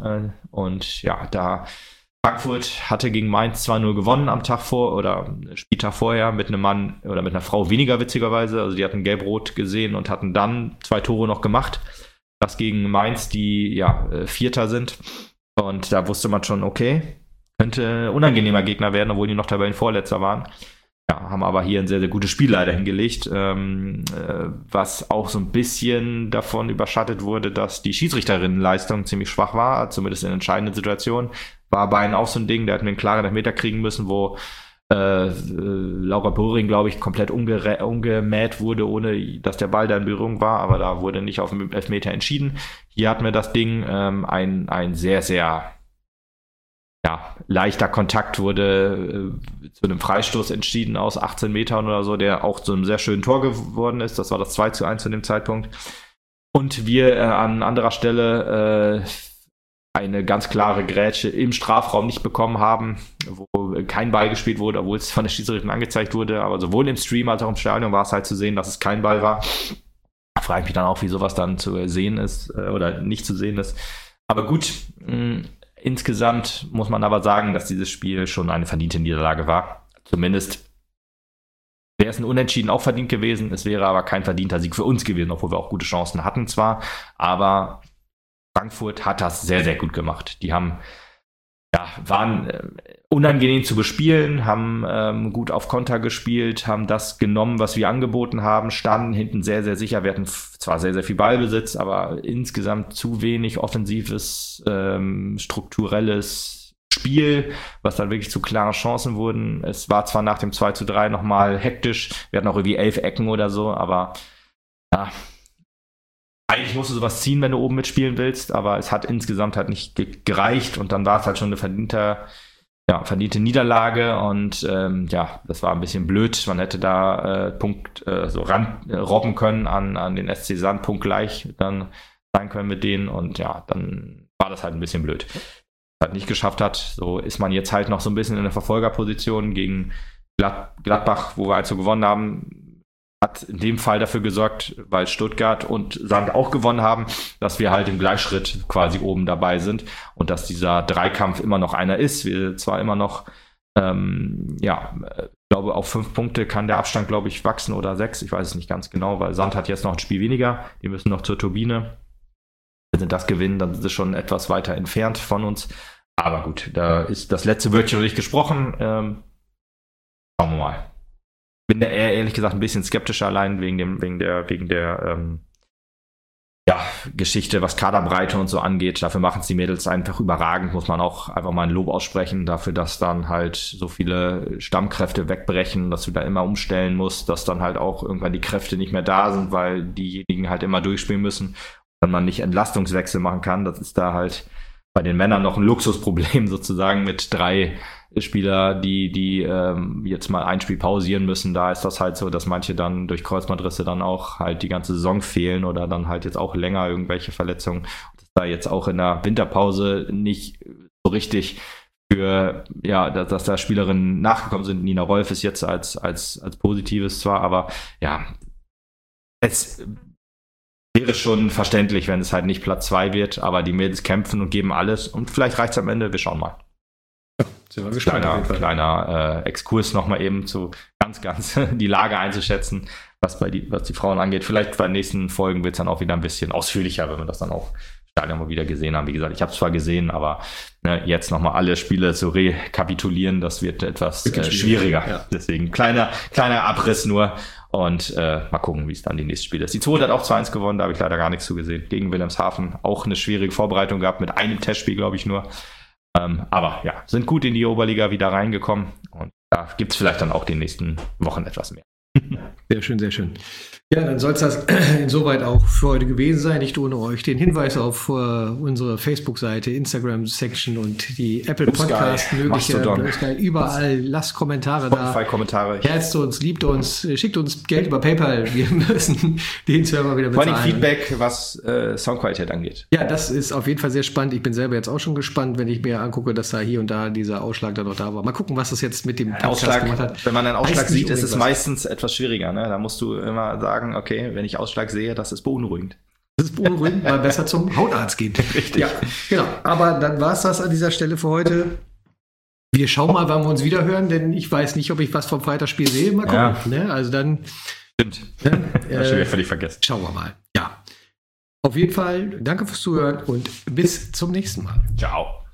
Da Frankfurt hatte gegen Mainz 2:0 gewonnen am Tag Spieltag vorher mit einem Mann oder mit einer Frau weniger witzigerweise. Also die hatten gelb-rot gesehen und hatten dann 2 Tore noch gemacht. Das gegen Mainz, die Vierter sind. Und da wusste man schon, okay, könnte unangenehmer Gegner werden, obwohl die noch Tabellenvorletzter waren. haben aber hier ein sehr, sehr gutes Spiel leider hingelegt, was auch so ein bisschen davon überschattet wurde, dass die Schiedsrichterinnenleistung ziemlich schwach war, zumindest in entscheidenden Situationen. War bei einem auch so ein Ding, der hat mir einen klaren Elfmeter kriegen müssen, wo Laura Boring, glaube ich, komplett umgemäht wurde, ohne dass der Ball da in Berührung war, aber da wurde nicht auf dem Elfmeter entschieden. Hier hatten wir das Ding, ein sehr, sehr leichter Kontakt wurde zu einem Freistoß entschieden aus 18 Metern oder so, der auch zu einem sehr schönen Tor geworden ist. Das war das 2:1 zu dem Zeitpunkt. Und wir an anderer Stelle eine ganz klare Grätsche im Strafraum nicht bekommen haben, wo kein Ball gespielt wurde, obwohl es von der Schiedsrichterin angezeigt wurde. Aber sowohl im Stream als auch im Stadion war es halt zu sehen, dass es kein Ball war. Da frage ich mich dann auch, wie sowas dann zu sehen ist oder nicht zu sehen ist. Aber gut, insgesamt muss man aber sagen, dass dieses Spiel schon eine verdiente Niederlage war. Zumindest wäre es ein Unentschieden auch verdient gewesen. Es wäre aber kein verdienter Sieg für uns gewesen, obwohl wir auch gute Chancen hatten zwar. Aber Frankfurt hat das sehr, sehr gut gemacht. Die waren unangenehm zu bespielen, haben gut auf Konter gespielt, haben das genommen, was wir angeboten haben, standen hinten sehr, sehr sicher. Wir hatten zwar sehr, sehr viel Ballbesitz, aber insgesamt zu wenig offensives, strukturelles Spiel, was dann wirklich zu klaren Chancen wurden. Es war zwar nach dem 2:3 nochmal hektisch, wir hatten auch irgendwie 11 Ecken oder so, aber eigentlich musst du sowas ziehen, wenn du oben mitspielen willst, aber es hat insgesamt halt nicht gereicht und dann war es halt schon eine verdiente Niederlage und das war ein bisschen blöd. Man hätte da robben können an den SC Sand, punktgleich dann sein können mit denen und dann war das halt ein bisschen blöd. Halt nicht geschafft hat, so ist man jetzt halt noch so ein bisschen in der Verfolgerposition gegen Gladbach, wo wir also gewonnen haben. Hat in dem Fall dafür gesorgt, weil Stuttgart und Sand auch gewonnen haben, dass wir halt im Gleichschritt quasi oben dabei sind und dass dieser Dreikampf immer noch einer ist. Wir zwar immer noch, ich glaube, auf 5 Punkte kann der Abstand, glaube ich, wachsen oder 6. Ich weiß es nicht ganz genau, weil Sand hat jetzt noch ein Spiel weniger. Die müssen noch zur Turbine. Wenn sie das gewinnen, dann sind sie schon etwas weiter entfernt von uns. Aber gut, da ist das letzte Wörtchen noch nicht gesprochen. Schauen wir mal. Bin da ehrlich gesagt ein bisschen skeptischer, allein wegen der Geschichte, was Kaderbreite und so angeht. Dafür machen es die Mädels einfach überragend, muss man auch einfach mal ein Lob aussprechen, dafür, dass dann halt so viele Stammkräfte wegbrechen, dass du da immer umstellen musst, dass dann halt auch irgendwann die Kräfte nicht mehr da sind, weil diejenigen halt immer durchspielen müssen, wenn man nicht Entlastungswechsel machen kann. Das ist da halt bei den Männern noch ein Luxusproblem sozusagen mit 3 Spieler, die jetzt mal ein Spiel pausieren müssen. Da ist das halt so, dass manche dann durch Kreuzbandrisse dann auch halt die ganze Saison fehlen oder dann halt jetzt auch länger irgendwelche Verletzungen. Dass da jetzt auch in der Winterpause nicht so richtig dass da Spielerinnen nachgekommen sind. Nina Rolf ist jetzt als Positives zwar, aber es wäre schon verständlich, wenn es halt nicht Platz 2 wird, aber die Mädels kämpfen und geben alles und vielleicht reicht es am Ende, wir schauen mal. Sind wir gespannt. Kleiner Exkurs nochmal eben zu ganz die Lage einzuschätzen, was die Frauen angeht. Vielleicht bei den nächsten Folgen wird es dann auch wieder ein bisschen ausführlicher, wenn wir das dann auch im Stadion mal wieder gesehen haben. Wie gesagt, ich habe es zwar gesehen, aber jetzt nochmal alle Spiele zu rekapitulieren, das wird etwas schwieriger. Ja. Deswegen kleiner Abriss nur und mal gucken, wie es dann die nächsten Spiele ist. Die 2 hat auch 2-1 gewonnen, da habe ich leider gar nichts zugesehen. Gegen Wilhelmshaven auch eine schwierige Vorbereitung gehabt, mit einem Testspiel, glaube ich, nur. Aber sind gut in die Oberliga wieder reingekommen und da gibt es vielleicht dann auch die nächsten Wochen etwas mehr. Sehr schön, sehr schön. Ja, dann soll es das insoweit auch für heute gewesen sein. Nicht ohne euch den Hinweis auf unsere Facebook-Seite, Instagram-Section und die Apple Podcast-Möglichkeit. Überall lasst Kommentare da. Kommentare. Herzt uns, liebt uns, schickt uns Geld über PayPal. Wir müssen den Server wieder bezahlen. Vor allem Feedback, was Soundqualität angeht. Ja, das ist auf jeden Fall sehr spannend. Ich bin selber jetzt auch schon gespannt, wenn ich mir angucke, dass da hier und da dieser Ausschlag dann noch da war. Mal gucken, was das jetzt mit dem Podcast gemacht hat. Wenn man einen Ausschlag sieht, ist es meistens etwas schwieriger. Ne? Da musst du immer sagen, okay, wenn ich Ausschlag sehe, das ist beunruhigend. Das ist beunruhigend, weil besser zum Hautarzt geht. Richtig. Ja, genau. Aber dann war es das an dieser Stelle für heute. Wir schauen mal, wann wir uns wieder hören, denn ich weiß nicht, ob ich was vom Freitagsspiel sehe. Mal gucken. Ja. Ne? Also dann. Stimmt. Das schon wieder völlig vergessen. Schauen wir mal. Ja. Auf jeden Fall, danke fürs Zuhören und bis zum nächsten Mal. Ciao.